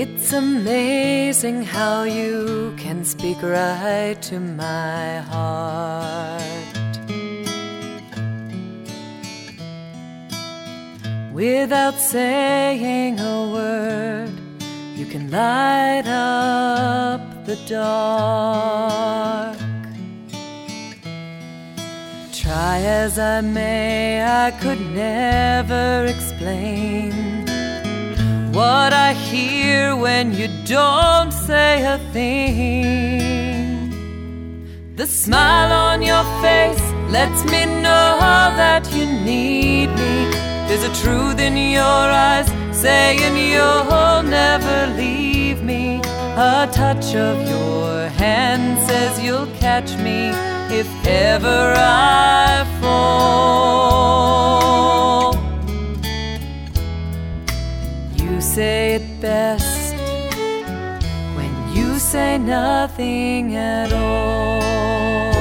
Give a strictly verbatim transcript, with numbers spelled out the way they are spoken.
It's amazing how you can speak right to my heart. Without saying a word, you can light up the dark. Try as I may, I could never explain what I hear when you don't say a thing. The smile on your face lets me know that you need me. There's a truth in your eyes saying you'll never leave me. A touch of your hand says you'll catch me if ever I fall. You say it best when you say nothing at all.